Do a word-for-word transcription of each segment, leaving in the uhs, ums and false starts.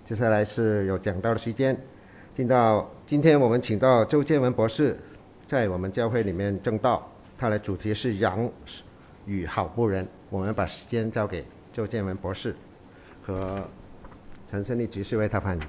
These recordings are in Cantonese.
接下来是有讲道的时间，听到今天我们请到周建文博士在我们教会里面证道，他的主题是羊与好牧人。我们把时间交给周建文博士和陈胜利执事为他翻译。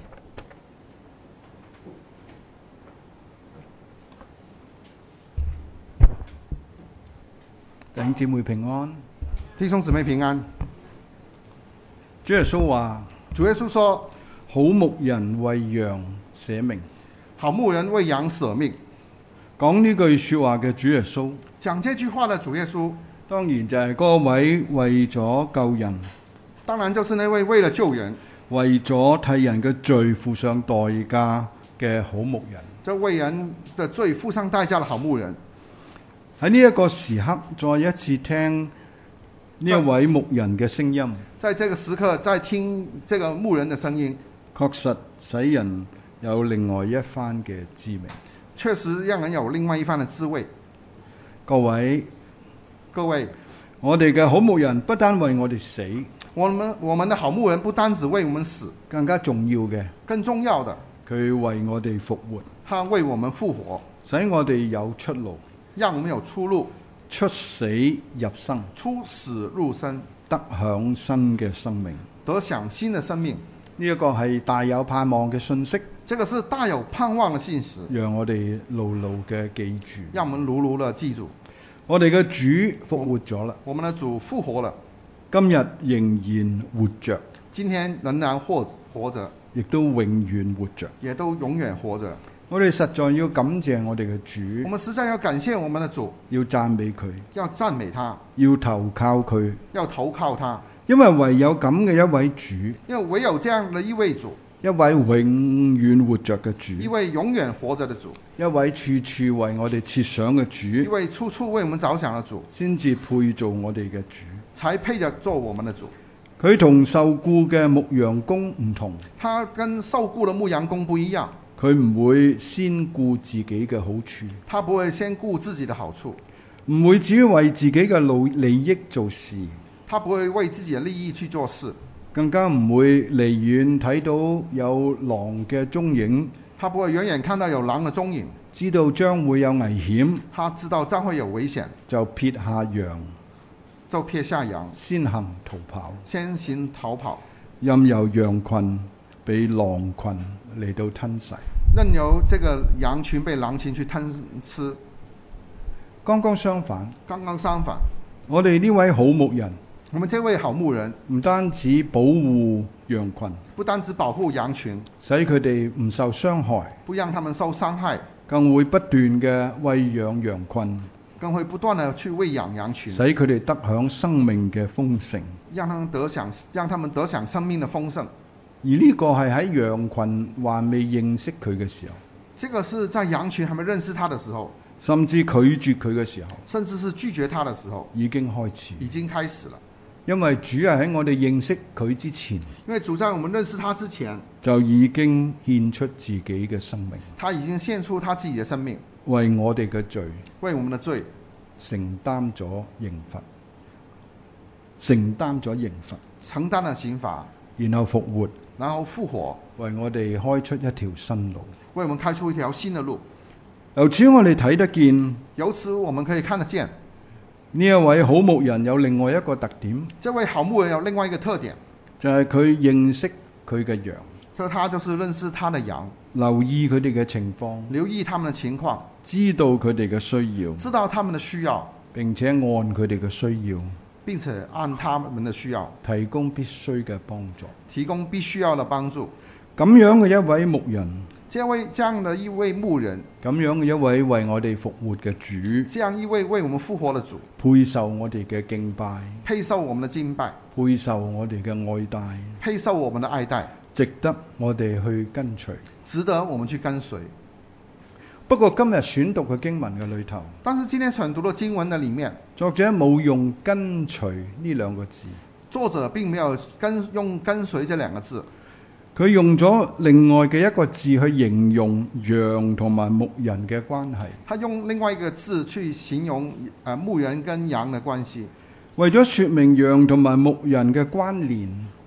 弟兄姊妹平安， 弟兄姊妹平安。 主耶穌話： 主耶穌說， 好牧人為羊捨命。 好牧人為羊捨命。 講呢句說話嘅主耶穌， 講這句話的主耶穌， 當然就係嗰位為咗救人， 當然就是那位為了救人， 為咗替人嘅罪付上代價嘅好牧人。 就為人的罪付上代價的好牧人。 喺呢一個時刻，再一次聽呢一位牧人嘅聲音。 在這個時刻，再聽這個牧人的聲音， 確實使人有另外一番嘅滋味。 確實讓人有另外一番的滋味。 各位， 各位， 我哋嘅好牧人不單為我哋死， 我們我們的好牧人不單只為我們死， 更加重要嘅， 更重要的， 佢為我哋復活， 他為我們復活， 使我哋有出路， 讓我們有出路， 出死入生， 出死入生， 得享新嘅生命， 得享新的生命。 呢一個係大有盼望嘅信息， 這個是大有盼望嘅信息， 讓我哋牢牢嘅記住， 讓我們牢牢地記住， 我哋嘅主復活咗啦， 我們的主復活了， 今日仍然活着， 今天仍然活活着， 亦都永遠活着， 也都永遠活着。 我哋實在要感謝我哋嘅主， 我們實在要感謝我們的主， 要讚美佢， 要讚美他， 要投靠佢， 要投靠他， 因為唯有咁嘅一位主， 因為唯有這樣的一位主， 一位永遠活着嘅主， 一位永遠活着的主， 一位處處為我哋設想嘅主， 一位處處為我們着想的主， 先至配做我哋嘅主， 才配着做我們的主。 佢同受僱嘅牧羊工唔同， 他跟受僱的牧羊工不一樣， 佢唔會先顧自己嘅好處， 他不會先顧自己的好處， 唔會只為自己嘅利益做事， 他不會為自己的利益去做事， 更加唔會離遠睇到有狼嘅蹤影， 他不會遠遠看到有狼的蹤影， 知道將會有危險， 他知道將會有危險， 就撇下羊， 就撇下羊， 先行逃跑， 先行逃跑， 任由羊群被狼群嚟到吞噬， 任由這個羊群被狼群去吞吃。 剛剛相反， 剛剛相反， 我哋呢位好牧人， 我們這位好牧人唔單止保護羊群， 不單止保護羊群， 使佢哋唔受傷害， 不讓他們受傷害， 更會不斷嘅餵養羊群， 更會不斷地去餵養羊群， 使佢哋得享生命嘅豐盛， 讓他們得享，讓他們得享生命的豐盛。 而呢個係喺羊群還未認識佢嘅時候， 這個是在羊群還沒認識他的時候， 甚至拒絕佢嘅時候， 甚至是拒絕他的時候， 已經開始， 已經開始了。 因為主係喺我哋認識佢之前， 因為主在我們認識他之前， 就已經獻出自己嘅生命， 他已經獻出他自己的生命， 為我哋嘅罪， 為我們的罪承擔咗刑罰，承擔咗刑罰， 承擔了刑罰， 然後復活， 然後復活， 為我哋開出一條新路， 為我們開出一條新的路。 由此我哋睇得見， 由此我們可以看得見， 呢一位好牧人有另外一個特點， 這位好牧人有另外一個特點， 就係佢認識佢嘅羊， 就他就是認識他的羊， 留意佢哋嘅情況， 留意他們的情況， 知道佢哋嘅需要， 知道他們的需要， 並且按佢哋嘅需要， 並且按他們的需要提供必須嘅幫助， 提供必須要的幫助。 咁樣嘅一位牧人， 這位這樣的一位牧人， 咁樣嘅一位為我哋復活嘅主， 這樣一位為我們復活的主， 配受我哋嘅敬拜， 配受我們的敬拜， 配受我哋嘅愛戴， 配受我們的愛戴， 值得我哋去跟隨， 值得我們去跟隨。 不過今日選讀嘅經文嘅裏頭， 但是今天選讀的經文的裡面， 作者冇用跟隨呢兩個字， 作者並沒有跟用跟隨這兩個字， 佢用咗另外嘅一個字去形容羊同埋牧人嘅關係。 他用另外一個字去形容誒牧人跟羊的關係， 為咗說明羊同埋牧人嘅關聯，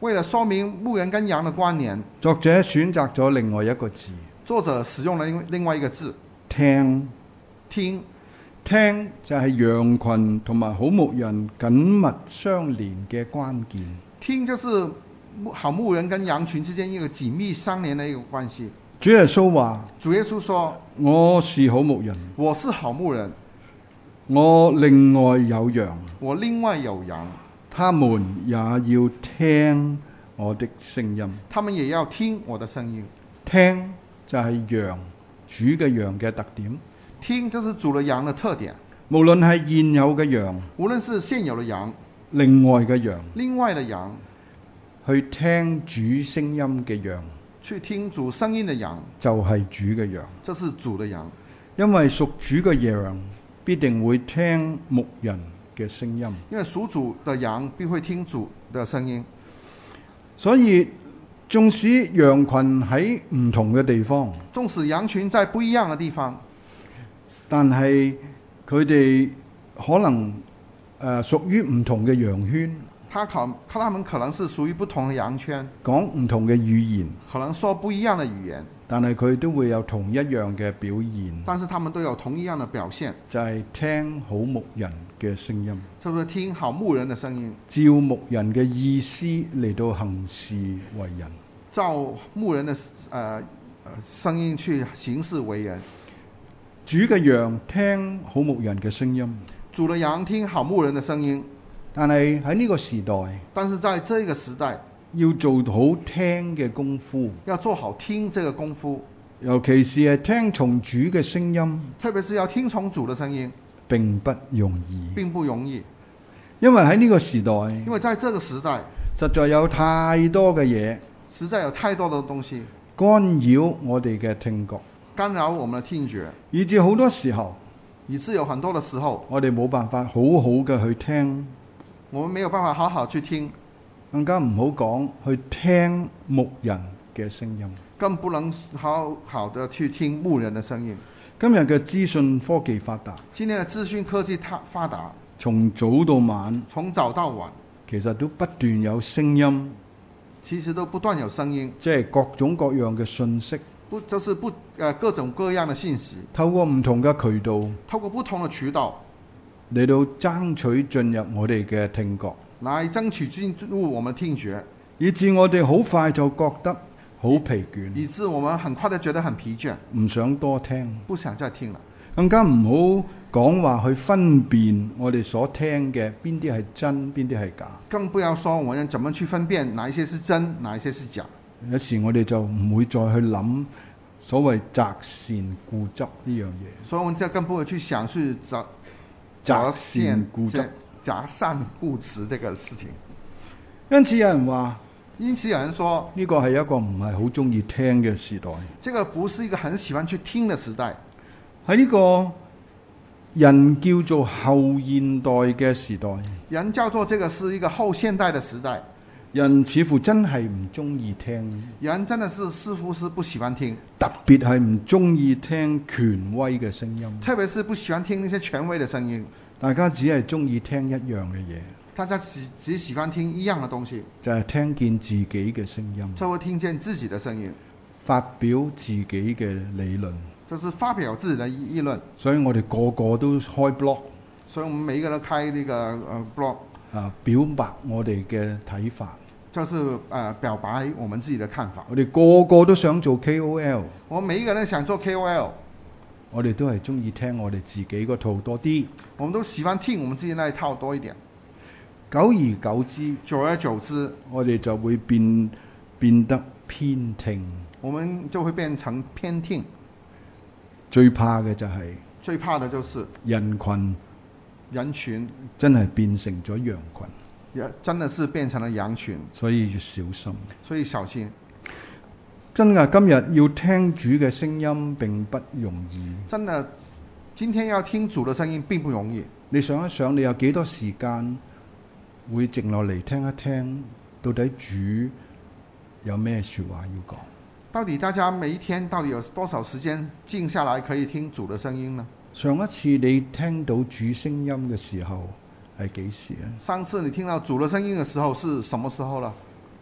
為了說明牧人跟羊的關聯， 作者選擇咗另外一個字， 作者使用了另另外一個字， 聽。 聽。 聽就係羊群同埋好牧人緊密相連嘅關鍵。 聽就是好牧人跟羊群之間一個緊密相連的一個關係。 主耶穌話： 主耶穌說， 我是好牧人， 我是好牧人， 我另外有羊， 我另外有羊， 他們也要聽我的聲音。 他們也要聽我的聲音。 聽就係羊，主嘅羊嘅特點。 聽就是主的羊的特點。 無論係現有嘅羊， 無論是現有的羊， 另外嘅羊， 另外的羊， 去聽主聲音嘅羊， 去聽主聲音的羊， 就係主嘅羊。 這是主的羊。 因為屬主嘅羊必定會聽牧人嘅聲音。 因為屬主的羊必會聽主的聲音。 所以縱使羊群喺唔同嘅地方， 縱使羊群在不一樣的地方， 但係佢哋可能誒、呃、屬於唔同嘅羊圈， 他可他們可能是屬於不同的羊圈， 講唔同嘅語言， 可能說不一樣的語言， 但係佢都會有同一樣嘅表現， 但是他們都有同一樣的表現， 就係聽好牧人嘅聲音， 就是聽好牧人的聲音， 照牧人嘅意思嚟到行事為人， 照牧人的誒、呃、聲音去行事為人。 主嘅羊聽好牧人嘅聲音， 主的羊聽好牧人的聲音， 但係喺呢個時代， 但是在這個時代， 要做好聽嘅功夫， 要做好聽這個功夫， 尤其是係聽從主嘅聲音， 特別是要聽從主的聲音， 並不容易， 並不容易， 因為喺呢個時代， 因為在這個時代， 實在有太多嘅嘢， 實在有太多的東西干擾我哋嘅聽覺， 干擾我們的聽覺， 以至好多時候， 以致有很多的時候， 我哋冇辦法好好嘅去聽， 我們沒有辦法好好去聽， 更加唔好講去聽牧人嘅聲音， 更不能好好的去聽牧人的聲音。 今日嘅資訊科技發達， 今天的資訊科技太發達， 從早到晚， 從早到晚， 其實都不斷有聲音， 其實都不斷有聲音， 即係各種各樣嘅信息， 不就是不呃各種各樣的信息， 透過唔同嘅渠道， 透過不同的渠道嚟到爭取進入我哋嘅聽覺， 來爭取進入我們聽覺， 以致我哋好快就覺得好疲倦， 以致我們很快就覺得很疲倦， 唔想多聽， 不想再聽了。 更加唔好講話去分辨我哋所聽嘅邊啲係真，邊啲係假。 更不要說我們怎麼去分辨哪一些是真，哪一些是假。 有時我哋就唔會再去諗所謂擇善固執呢樣嘢。 所以我們就更不會去想去擇擇善固執、 擇善固執這個事情。 因此有人話， 因此有人說呢個係一個唔係好中意聽嘅時代。 這個不是一個很喜歡去聽的時代。 喺呢個人叫做後現代嘅時代， 人叫做這個是一個後現代的時代。 人似乎真係唔中意聽， 人真的是似乎是不喜歡聽， 特別係唔中意聽權威嘅聲音。 特別是不喜歡聽那些權威的聲音。 大家只係中意聽一樣嘅嘢， 大家只只喜歡聽一樣嘅東西， 就係聽見自己嘅聲音， 就會聽見自己的聲音， 發表自己嘅理論， 就是發表自己的議論。 所以我哋個個都開 blog， 所以我們每一個人都開呢個呃 blog， 啊，表白我哋嘅睇法， 就是誒、呃、表白我們自己的看法。 我哋個個都想做 K O L， 我們每一個人想做 K O L， 我哋都係中意聽我哋自己個套多啲。 我們都喜歡聽我們自己那一套多一點。 久而久之， 久而久之， 我哋就會變變得偏聽。 我們就會變成偏聽。 最怕嘅就係、是， 最怕的就是人群， 人群真係變成咗羊群。 也真的是變成了羊群， 所以要小心。 所以小心。 真㗎，今日要聽主嘅聲音並不容易。 真的，今天要聽主的聲音並不容易。 你想一想，你有幾多時間會靜落嚟聽一聽，到底主有咩說話要講？ 到底大家每一天到底有多少時間靜下來可以聽主的聲音呢？ 上一次你聽到主聲音嘅時候係幾時啊？ 上次你聽到主的聲音嘅時候是什麼時候呢？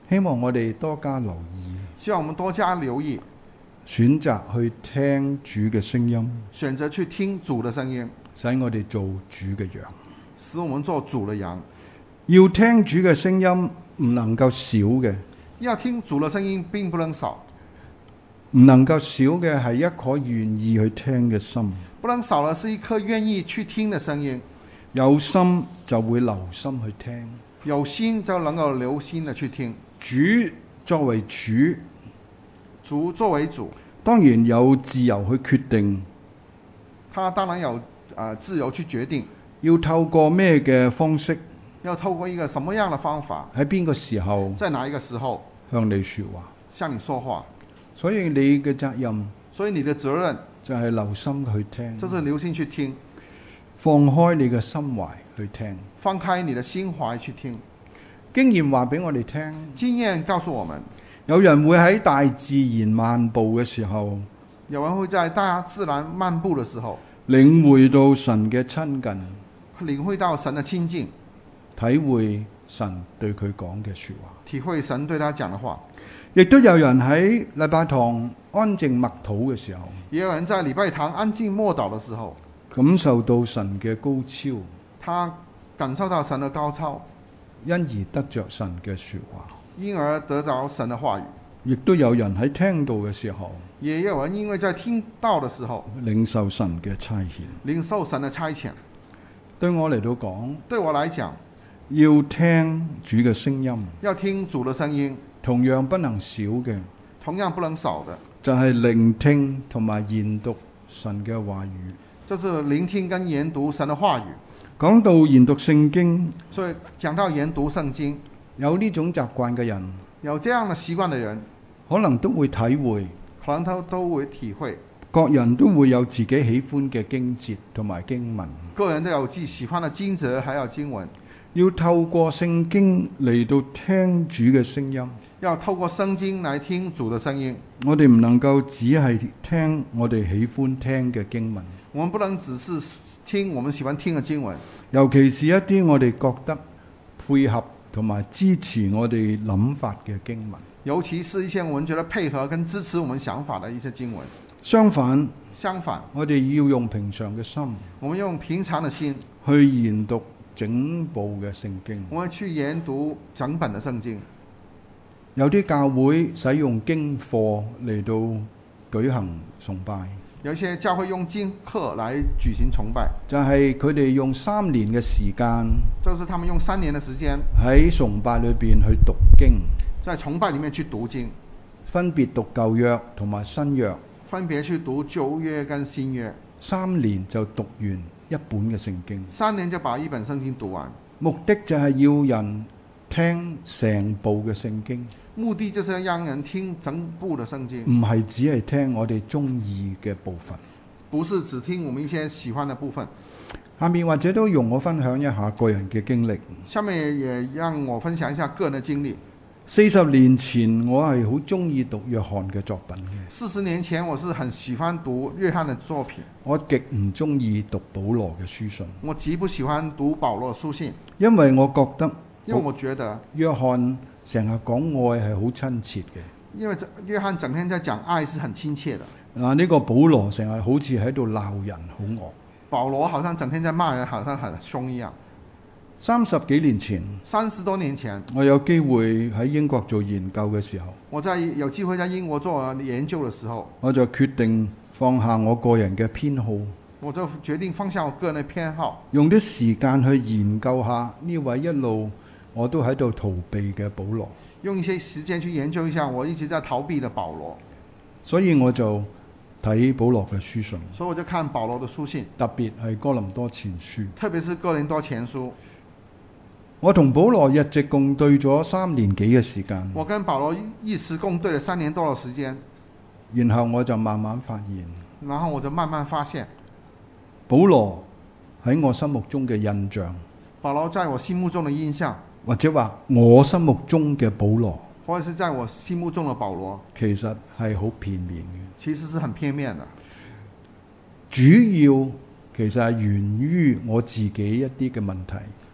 希望我哋多加留意， 希望我們多加留意， 選擇去聽主嘅聲音， 選擇去聽主的聲音， 使我哋做主嘅羊。 使我們做主的羊。 要聽主嘅聲音唔能夠少嘅， 要聽主的聲音並不能少， 唔能夠少嘅係一顆願意去聽嘅心。 不能少的是一顆願意去聽的聲音。 有心就會留心去聽， 有心就能夠留心的去聽。 主作為主， 主作為主， 當然有自由去決定， 他當然有、呃、自由去決定要透過咩嘅方式， 要透過一個什麼樣的方法， 喺邊個時候， 在哪一個時候向你說話， 向你說話。 所以你嘅責任， 所以你的責任就係留心去聽， 就是留心去聽， 放開你嘅心懷去聽， 放開你的心懷去聽。 經驗話俾我哋聽， 經驗告訴我們， 有人會喺大自然漫步嘅時候， 有人會在大自然漫步的時候， 領會到神嘅親近， 領會到神的親近， 體會神對佢講嘅說話， 體會神對他講的話。 亦都有人喺禮拜堂安靜默禱嘅時候， 也有人在禮拜堂安靜默禱的時候， 感受到神嘅高超， 他感受到神的高超， 因而得着神嘅說話， 因而得着神的話語。 亦都有人喺聽到嘅時候， 也有人因為在聽到的時候， 領受神嘅差遣， 領受神的差遣。 對我嚟到講， 對我來講， 要聽主嘅聲音， 要聽主的聲音， 同樣不能少嘅， 同樣不能少的， 就係聆聽同埋研讀神嘅話語。 就是聆聽跟研讀神的話語。 講到研讀聖經， 所以講到研讀聖經， 有呢種習慣嘅人， 有這樣的習慣的人， 可能都會體會， 可能都都會體會。 各人都會有自己喜歡嘅經節同埋經文， 個人都有自己喜歡的經節，還有經文。 要透過聖經嚟到聽主嘅聲音， 要透過聖經來聽主的聲音。 我哋唔能夠只係聽我哋喜歡聽嘅經文， 我們不能只是聽我們喜歡聽嘅經文， 尤其是一啲我哋覺得配合同埋支持我哋諗法嘅經文。 尤其是一些我們覺得配合跟支持我們想法的一些經文。 相反， 相反， 我哋要用平常嘅心， 我們用平常的心去研讀整部嘅聖經。 我們去研讀整本的聖經。 有啲教會使用經課嚟到舉行崇拜， 有一些教會用經課來舉行崇拜， 就係佢哋用三年嘅時間， 就是他們用三年的時間喺崇拜裏邊去讀經， 在崇拜裏面去讀經， 分別讀舊約同埋新約， 分別去讀舊約跟新約， 三年就讀完一本嘅聖經， 三年就把一本聖經讀完， 目的就係要人聽成部嘅聖經， 目的就是要讓人聽整部的聖經， 唔係只係聽我哋中意嘅部分， 不是只聽我們一些喜歡的部分。 下面或者都容我分享一下個人嘅經歷。 下面也讓我分享一下個人的經歷。 四十年前我係好中意讀約翰嘅作品嘅。 四十年前我是很喜歡讀約翰的作品。 我極唔中意讀保羅嘅書信。 我極不喜歡讀保羅書信， 因為我覺得， 因為我覺得約翰成日講愛係好親切嘅。 因為約翰整天在講愛是很親切的。 嗱，呢個保羅成日好似喺度鬧人，好惡。 保羅好像整天在罵人，好像很兇一樣。 三十幾年前， 三十多年前， 我有機會喺英國做研究嘅時候， 我在有機會在英國做研究的時候， 我就決定放下我個人嘅偏好， 我就決定放下我個人的偏好， 用啲時間去研究下呢位一路我都喺度逃避嘅保羅， 用一些時間去研究一下我一直在逃避的保羅。 所以我就睇保羅嘅書信， 所以我就看保羅的書信， 特別係哥林多前書， 特別是哥林多前書。 我同保羅一直共對咗三年幾嘅時間， 我跟保羅一時共對了三年多嘅時間， 然後我就慢慢發現， 然後我就慢慢發現， 保羅喺我心目中嘅印象， 保羅在我心目中的印象， 或者話我心目中嘅保羅， 或者是在我心目中的保羅， 其實係好片面嘅， 其實是很片面的。 主要其實係源於我自己一啲嘅問題。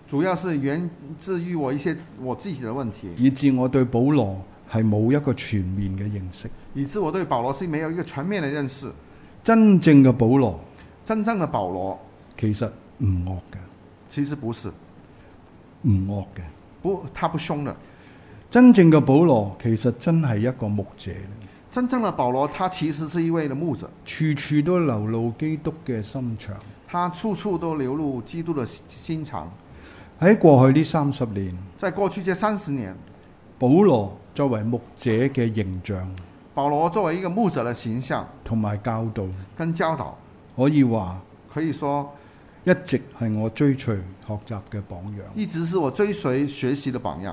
主要是源自於我一些我自己的問題， 以致我對保羅係冇一個全面嘅認識。 以致我對保羅是沒有一個全面的認識。 真正嘅保羅， 真正的保羅其實唔惡嘅， 其實不是， 唔惡嘅。 不，他不兇的。 真正嘅保羅其實真係一個牧者， 真正的保羅，他其實是一位的牧者， 處處都流露基督嘅心腸。 他處處都流露基督的心腸。 喺過去呢三十年， 在過去這三十年， 保羅作為牧者嘅形象， 保羅作為一個牧者的形象同埋教導跟教導， 可以話可以說一直係我追隨學習嘅榜樣， 一直是我追隨學習的榜樣。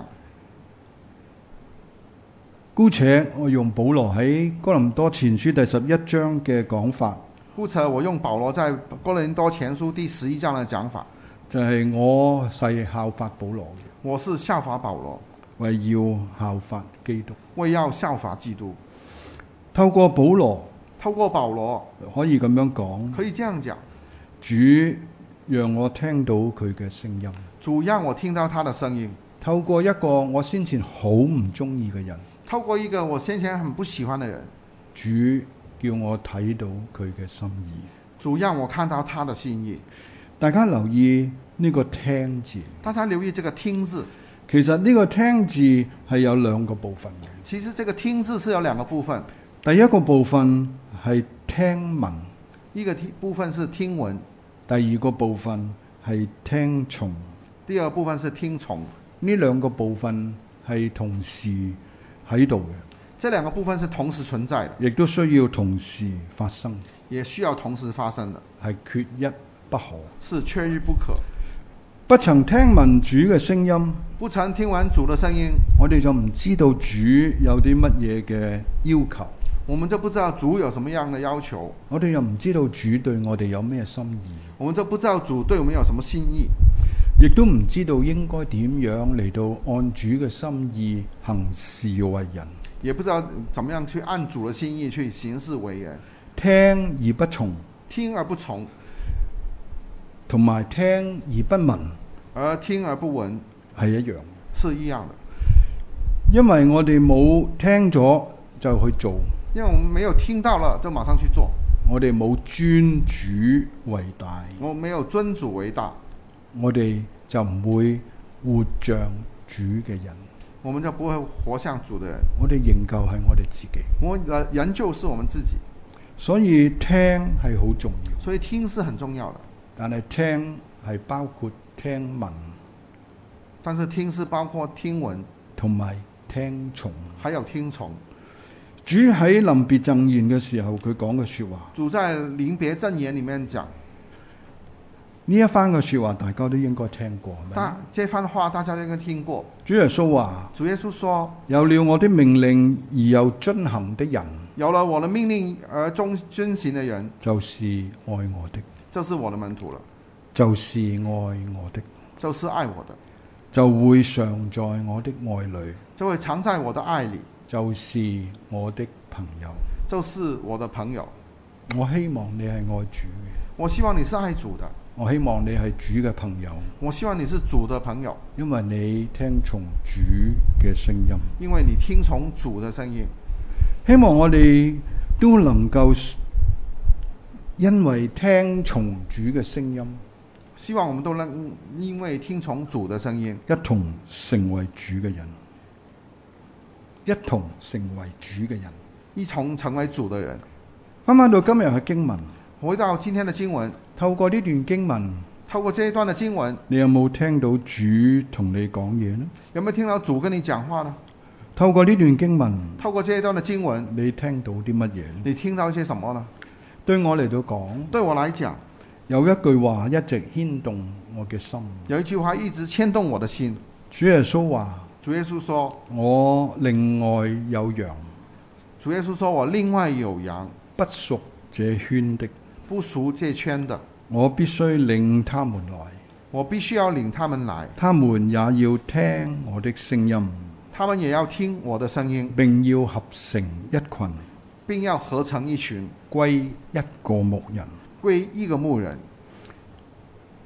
姑且我用保羅喺哥林多前書第十一章嘅講法， 姑且我用保羅在哥林多前書第十一章嘅講法， 就係我係效法保羅嘅， 我是效法保羅， 為要效法基督， 為要效法基督。 透過保羅， 透過保羅可以咁樣講， 可以這樣講， 主讓我聽到佢嘅聲音， 主讓我聽到他的聲音。 透過一個我先前好唔中意嘅人， 透過一個我先前很不喜歡的人， 主叫我睇到佢嘅心意， 主讓我看到他的心意。 大家留意呢個聽字， 大家留意這個聽字。 其實呢個聽字係有兩個部分嘅。 其實這個聽字是有兩個部分。 第一個部分係聽聞， 一個部分是聽聞， 第二個部分係聽從。 第二個部分是聽從。 呢兩個部分係同時喺度嘅。 這兩個部分是同時存在的， 亦都需要同時發生， 也需要同時發生的， 係缺一不可， 是缺一不可。 不曾聽聞主嘅聲音， 不曾聽聞主的聲音， 我哋就唔知道主有啲乜嘢嘅要求， 我們就不知道主有什麼樣的要求， 我哋又唔知道主對我哋有咩心意， 我們就不知道主對我們有什麼心意， 亦都唔知道應該點樣嚟到按主嘅心意行事為人， 也不知道怎麼樣去按主的心意去行事為人。 聽而不從， 聽而不從， 同埋聽而不聞， 而聽而不聞係一樣， 是一樣的。 因為我哋冇聽咗就去做， 因為我們沒有聽到了就馬上去做， 我哋冇尊主為大， 我沒有尊主為大， 我哋就唔會活像主嘅人， 我們就不會活像主的人， 我哋仍舊係我哋自己， 我們仍舊是我們自己。 所以聽係好重要， 所以聽是很重要的， 但係聽係包括聽聞， 但是聽是包括聽聞同埋聽從， 還有聽從。 主喺臨別贈言嘅時候，佢講嘅說話， 主在臨別贈言裏面講呢一番嘅說話，大家都應該聽過，係咪？ 大這番話大家都應該聽過。 主耶穌話： 主耶穌說， 有了我的命令而又遵行的人， 有了我的命令而遵遵行的人， 就是愛我的， 就是我的門徒了， 就是愛我的， 就是愛我的， 就會常在我的愛裏， 就會常在我的愛裏， 就是我的朋友， 就是我的朋友。 我希望你係愛主嘅， 我希望你是愛主的， 我希望你係主嘅朋友， 我希望你是主的朋友， 因為你聽從主嘅聲音， 因為你聽從主的聲音。 希望我哋都能夠因為聽從主嘅聲音， 希望我們都能因為聽從主的聲音， 一同成為主嘅人，一同成為主嘅人， 一同成為主的人。 翻返到今日嘅經文， 回到今天的經文， 透過呢段經文， 透過這一段的經文， 你有冇聽到主同你講嘢呢？ 有沒有聽到主跟你講話呢？ 透過呢段經文， 透過這一段的經文， 你聽到啲乜嘢？ 你聽到一些什麼呢？ 對我嚟到講， 對我來講， 有一句話一直牽動我嘅心。 有一句話一直牽動我的心。 主耶穌話： 主耶穌說， 我另外有羊。 主耶穌說，我另外有羊， 不屬這圈的， 不屬這圈的， 我必須領他們來， 我必須要領他們來， 他們也要聽我的聲音， 他們也要聽我的聲音， 並要合成一群， 並要合成一群， 歸一個牧人， 歸一個牧人，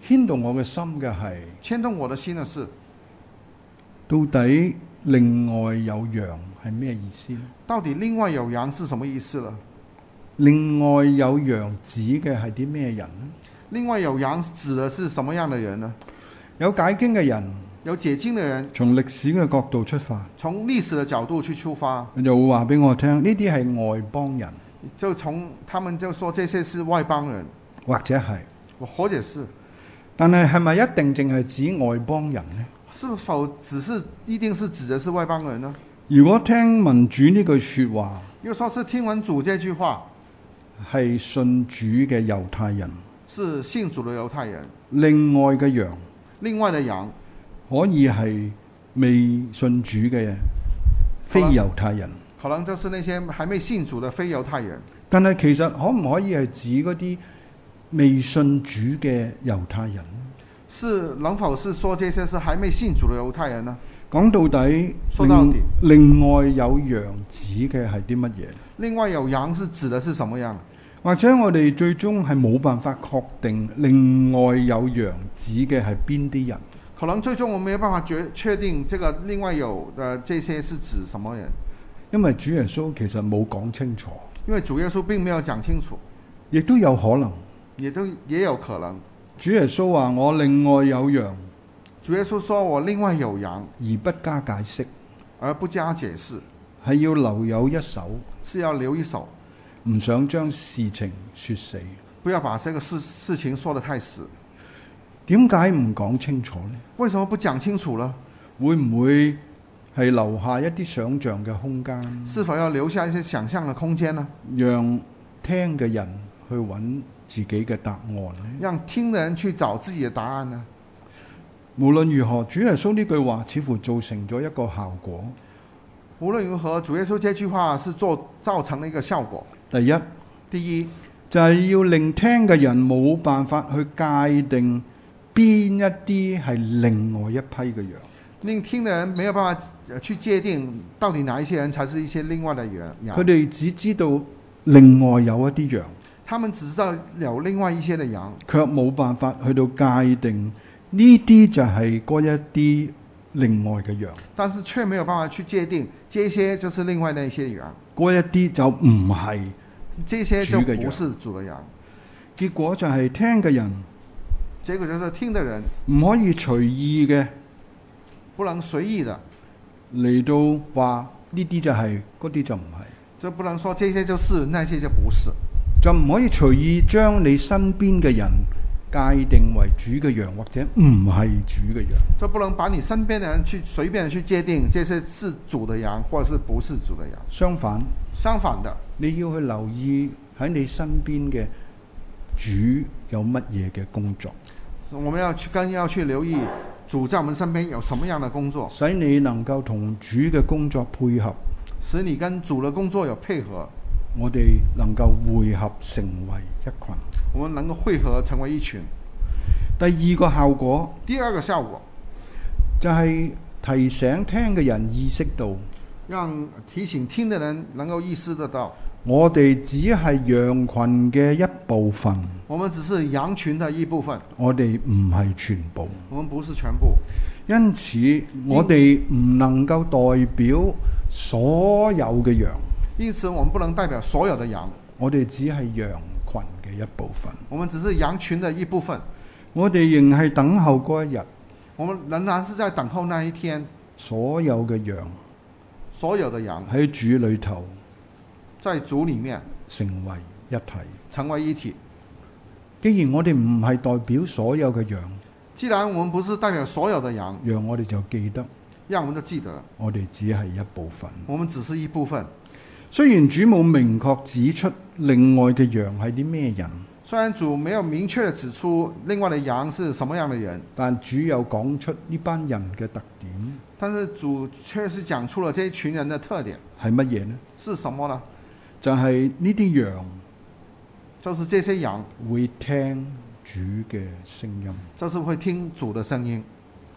牽動我嘅心嘅係， 牽動我的心的是， 到底另外有羊係咩意思？ 到底另外有羊是什麼意思呢？ 另外有羊指嘅係啲咩人呢？ 另外有羊指的是什麼樣的人呢？ 有解經嘅人， 有解經的人， 從歷史嘅角度出發， 從歷史的角度去出發， 就會話俾我聽，呢啲係外邦人， 就從他們就說這些是外邦人， 或者係， 或者是， 但係係咪一定淨係指外邦人呢？ 是否只是一定是指的是外邦人呢？ 如果聽聞主呢句說話， 又說是聽聞主這句話， 係信主嘅猶太人， 是信主的猶太人， 另外嘅羊， 另外的羊可以係未信主嘅非猶太人， 可能就是那些還沒信主的非猶太人。 但係其實可唔可以係指嗰啲未信主嘅猶太人？ 是能否是說這些是還沒信主的猶太人呢？ 講到底， 說到底另，另外有羊指嘅係啲乜嘢？ 另外有羊是指的是什麼樣？ 或者我哋最終係冇辦法確定另外有羊指嘅係邊啲人？ 可能最終我們沒有辦法決確定這個另外有的這些是指什麼人？ 因為主耶穌其實冇講清楚。 因為主耶穌並沒有講清楚。 亦都有可能。 也都也有可能。 主耶穌話：我另外有羊。 主耶穌說我另外有羊， 而不加解釋， 而不加解釋， 係要留有一手， 是要留一手， 唔想將事情說死， 不要把這個事事情說得太死。 點解唔講清楚呢？ 為什麼不講清楚呢？ 會唔會係留下一啲想像嘅空間？ 是否要留下一些想象嘅空間呢？ 讓聽嘅人去揾自己嘅答案呢？ 讓聽的人去找自己的答案呢？ 無論如何，主耶穌呢句話似乎造成咗一個效果。 無論如何，主耶穌這句話是做造成了一個效果。 第一， 第一就係、是、要令聽嘅人冇辦法去界定邊一啲係另外一批嘅羊。 令聽的人沒有辦法去界定到底哪一些人才是一些另外的羊。 佢哋只知道另外有一啲羊， 他們只知道有另外一些的羊， 卻冇辦法去到界定呢啲就係嗰一啲另外嘅羊。 但是卻沒有辦法去界定這些就是另外那些羊。 嗰一啲就唔係， 這些就不是主的羊。 結果就係聽嘅人， 結果就是聽的人唔可以隨意嘅， 不能隨意的嚟到話呢啲就係，嗰啲就唔係。 就不能說這些就是，那些就不是。 就唔可以隨意將你身邊嘅人界定為主嘅羊，或者唔係主嘅羊。 就不能把你身邊的人去隨便去界定，這些是主的羊，或者是不是主的羊。 相反， 相反的， 你要去留意喺你身邊嘅主有乜嘢嘅工作。 我們要去更要去留意主在我們身邊有什麼樣的工作， 使你能夠同主嘅工作配合， 使你跟主的工作有配合。 我哋能夠匯合成為一群。 我們能夠匯合成為一群。 第二個效果， 第二個效果就係提醒聽嘅人意識到， 讓提醒聽的人能夠意識得到， 我哋只係羊群嘅一部分。 我們只是羊群的一部分， 我哋唔係全部。 我們不是全部。 因此，我哋唔能夠代表所有嘅羊。 因此，我們不能代表所有的羊。 我哋只係羊群嘅一部分。 我們只是羊群的一部分。 我哋仍係等候嗰一日。 我們仍然是在等候那一天。 所有嘅羊， 所有的羊喺主裏頭， 在主裏面成為一體。 成為一體。 既然我哋唔係代表所有嘅羊， 既然我們不是代表所有的羊， 讓我哋就記得， 讓我們就記得， 我哋只係一部分。 我們只是一部分。 雖然主冇明確指出另外嘅羊係啲咩人， 雖然主沒有明確地指出另外的羊是什麼樣的人， 但主有講出呢班人嘅特點。 但是主確實講出了這一群人的特點係乜嘢呢？ 是什麼呢？ 就係呢啲羊， 就是這些羊會聽主嘅聲音， 就是會聽主的聲音，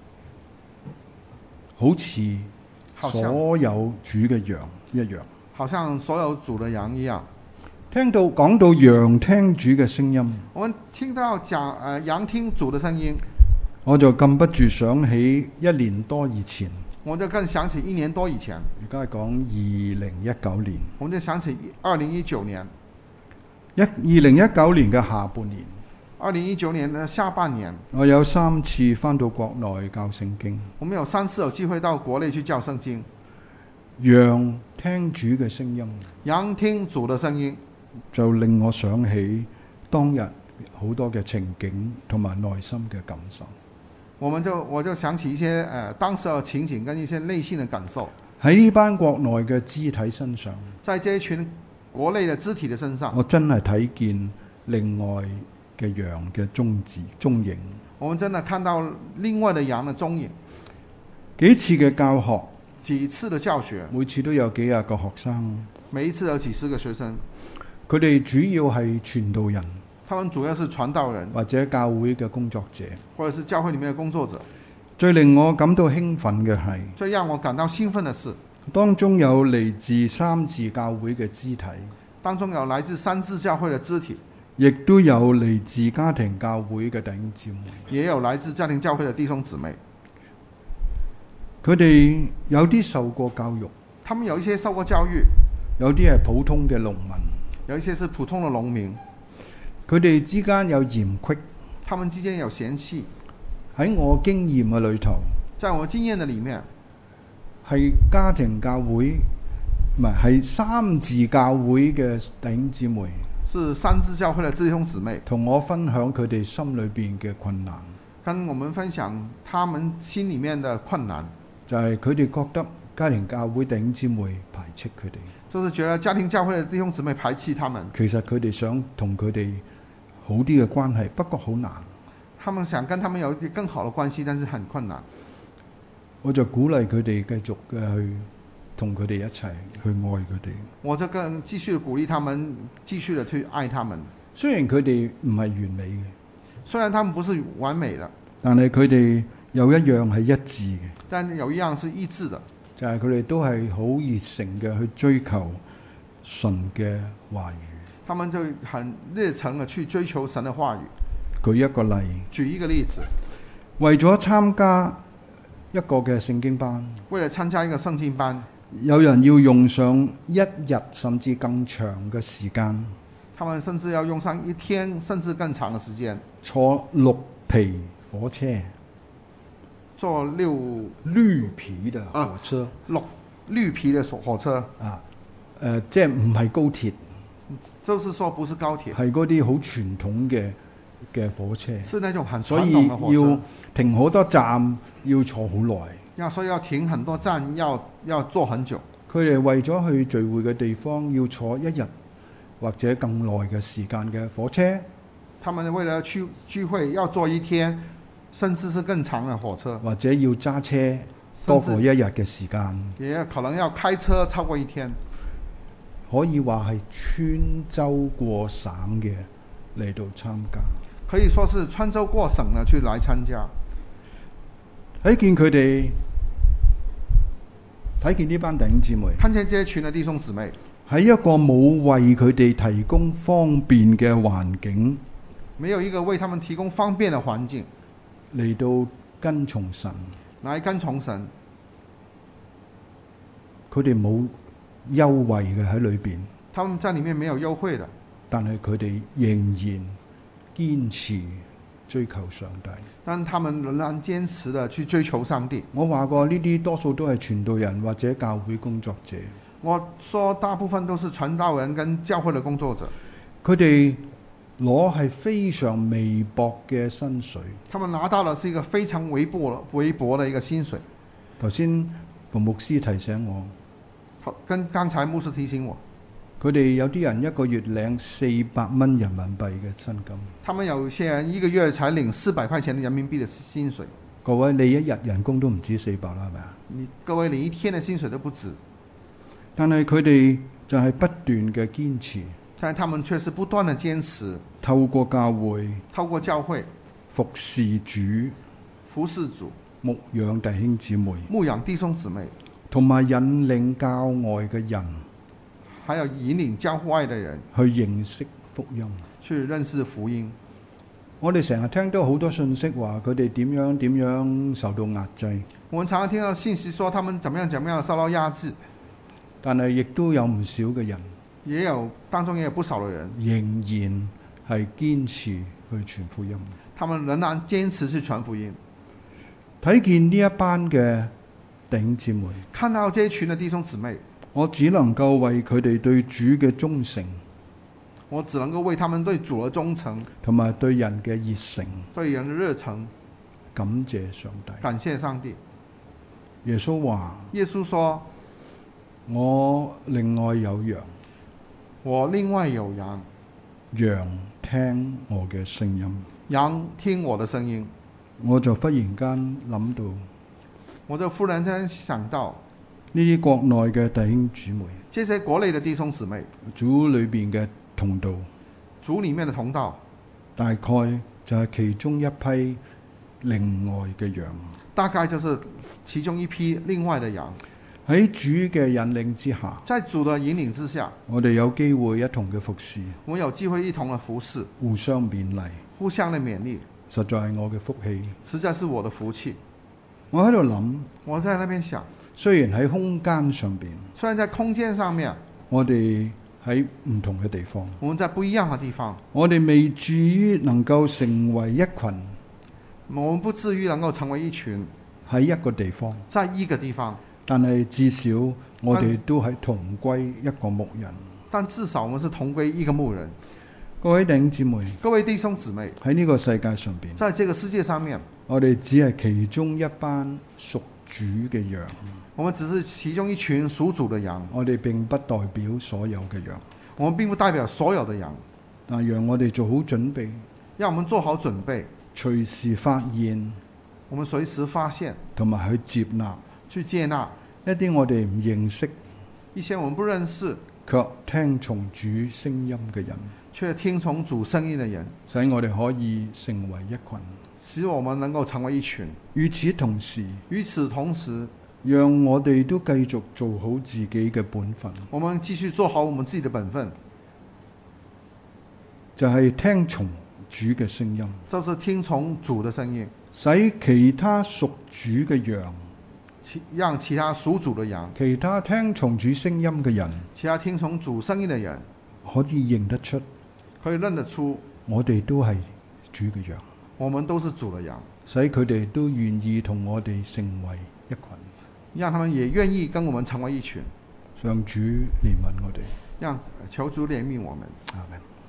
好似所有主嘅羊一樣。 好像所有主的羊一樣， 聽到講到羊聽主嘅聲音， 我們聽到講呃羊聽主的聲音， 我就禁不住想起一年多以前， 我就更想起一年多以前， 而家係講二零一九年， 我們就想起二零一九年， 一二零一九年嘅下半年， 二零一九年的下半年， 我有三次返到國內教聖經， 我們有三次有機會到國內去教聖經， 羊聽主嘅聲音， 羊聽主的聲音， 就令我想起當日好多嘅情景同埋內心嘅感受。 我們就我就想起一些呃當時的情景跟一些內心的感受。 喺呢班國內嘅肢體身上， 在這一群國內的肢體的身上， 我真係睇見另外嘅羊嘅蹤跡蹤影。 我們真的看到另外的羊的蹤影。 幾次嘅教學， 幾次的教學， 每次都有幾廿個學生， 每一次有幾十個學生。 佢哋主要係傳道人， 他們主要是傳道人， 或者教會嘅工作者， 或者是教會裡面的工作者。 最令我感到興奮嘅係， 最讓我感到興奮的是， 當中有嚟自三自教會嘅肢體， 當中有來自三自教會嘅肢體， 亦都有嚟自家庭教會嘅弟兄姊妹， 也有來自家庭教會嘅弟兄姊妹。 佢哋有啲受過教育， 他們有一些受過教育， 有啲係普通嘅農民， 有一些是普通的農民。 佢哋之間有嫌隙， 他們之間有嫌隙。 喺我經驗嘅裏頭， 在我經驗嘅裡面， 係家庭教會，唔係係三自教會嘅弟兄姊妹， 是三自教會嘅弟兄姊妹， 同我分享佢哋心裏邊嘅困難， 跟我們分享他們心裡面的困難， 就係佢哋覺得家庭教會弟兄姊妹排斥佢哋， 就是覺得家庭教會嘅弟兄姊妹排斥他們。 其實佢哋想同佢哋好啲嘅關係，不過好難。 他們想跟他們有一啲更好的關係，但是很困難。 我就鼓勵佢哋繼續嘅去同佢哋一齊去愛佢哋。 我就更繼續鼓勵他們，繼續的去愛他們。 雖然佢哋唔係完美嘅， 雖然他們不是完美的， 但係佢哋有一樣係一致嘅。 但有一樣是一致的， 就係佢哋都係好熱誠嘅去追求神嘅話語。 他們就很熱誠的去追求神的話語。 舉一個例， 舉一個例子， 為咗參加一個嘅聖經班， 為了參加一個聖經班， 有人要用上一日甚至更長嘅時間， 他們甚至要用上一天甚至更長嘅時間， 坐綠皮火車， 坐六綠皮嘅火車， 綠綠皮嘅火車啊，誒、呃，即係唔係高鐵， 就是說不是高鐵， 係嗰啲好傳統嘅嘅火車， 是那種很傳所以統嘅火車， 要停好多站，要坐好耐。 要所以要停很多站，要要坐很久。 佢哋為咗去聚會嘅地方，要坐一日或者更耐嘅時間嘅火車。 他們為了去聚會，要坐一天，甚至是更長嘅火車， 或者要揸車多過一日嘅時間。 也可能要開車超過一天。 可以話係穿州過省嘅嚟到參加。 可以說是穿州過省呢，去來參加。 睇見佢哋，睇見呢班弟兄姊妹， 看見這群嘅弟兄姊妹喺一個冇為佢哋提供方便嘅環境， 沒有一個為他們提供方便嘅環境嚟到跟從神， 來跟從神。 佢哋冇優惠嘅喺裏邊， 他們在裡面沒有優惠的， 但係佢哋仍然堅持追求上帝。 但他們仍然堅持的去追求上帝。 我話過呢啲多數都係傳道人或者教會工作者。 我說大部分都是傳道人跟教會的工作者。 佢哋攞係非常微薄嘅薪水。 他們拿到的是一個非常微薄、微薄的一個薪水。 頭先馮牧師提醒我， 跟剛才牧師提醒我。 佢哋有啲人一個月領四百蚊人民幣嘅薪金。 他們有些人一個月才領四百塊錢的人民幣的薪水。 各位，你一日人工都唔止四百啦，係咪啊？ 你各位，你一天的薪水都不止。 但係佢哋就係不斷嘅堅持。 但係他們卻是不斷的堅持。 透過教會， 透過教會服侍主， 服侍主， 牧養弟兄姊妹， 牧養弟兄姊妹， 同埋引領教外嘅人。 還有引領教會外的人去認識福音。 去認識福音。 我哋成日聽到好多信息話佢哋點樣點樣受到壓制， 我們常常聽到信息說他們怎麼樣怎麼樣受到壓制， 但係亦都有唔少嘅人， 也有當中也有不少的人仍然係堅持去傳福音。 他們仍然堅持去傳福音。 睇見呢一班嘅弟兄姊妹， 看到這一群的弟兄姊妹， 我只能夠為佢哋對主嘅忠誠， 我只能夠為他們對主的忠誠， 同埋對人嘅熱誠， 對人的熱誠， 感謝上帝。 感謝上帝。 耶穌話： 耶穌說： 我另外有羊， 我另外有羊， 羊聽我嘅聲音。 羊聽我的聲音。 我就忽然間諗到， 我就忽然間想到呢啲國內嘅弟兄姊妹， 這些國內的弟兄姊妹， 主裏邊嘅同道， 主裡面的同道， 大概就係其中一批另外嘅羊。 大概就是其中一批另外的羊。 喺主嘅引領之下， 在主的引領之下， 我哋有機會一同嘅服侍， 我們有機會一同嘅服侍， 互相勉勵， 互相的勉勵， 實在係我嘅福氣。 實在是我的福氣。 我喺度諗， 我在那邊想， 雖然喺空間上邊， 雖然在空間上面， 我哋喺唔同嘅地方， 我們在不一樣嘅地方， 我哋未至於能夠成為一群， 我們不至於能夠成為一群喺一個地方， 在一個地方， 但係至少我哋都係同歸一個牧人。 但至少我們是同歸一個牧人。 各位弟兄姊妹， 各位弟兄姊妹， 喺呢個世界上邊， 在這個世界上面， 我哋只係其中一班屬主嘅羊。 我們只是其中一群屬主的羊。 我哋並不代表所有嘅羊。 我們並不代表所有的羊。 但讓我哋做好準備， 讓我們做好準備， 隨時發現， 我們隨時發現， 同埋去接納， 去接納一啲我哋唔認識， 一些我們不認識， 卻聽從主聲音嘅人， 卻聽從主聲音的人， 使我哋可以成為一群， 使我們能夠成為一群。 與此同時， 與此同時， 讓我哋都繼續做好自己嘅本分。 我們繼續做好我們自己的本分， 就係聽從主嘅聲音， 就是聽從主的聲音， 使其他屬主嘅羊， 其讓其他屬主的羊， 其他聽從主聲音嘅人， 其他聽從主聲音的人， 可以認得出， 可以認得出， 我哋都係主嘅羊， 我們都是主的羊， 使佢哋都願意同我哋成為一群， 讓他們也願意跟我們成為一群。 上主憐憫我哋， 讓求主憐憫我們。 阿們。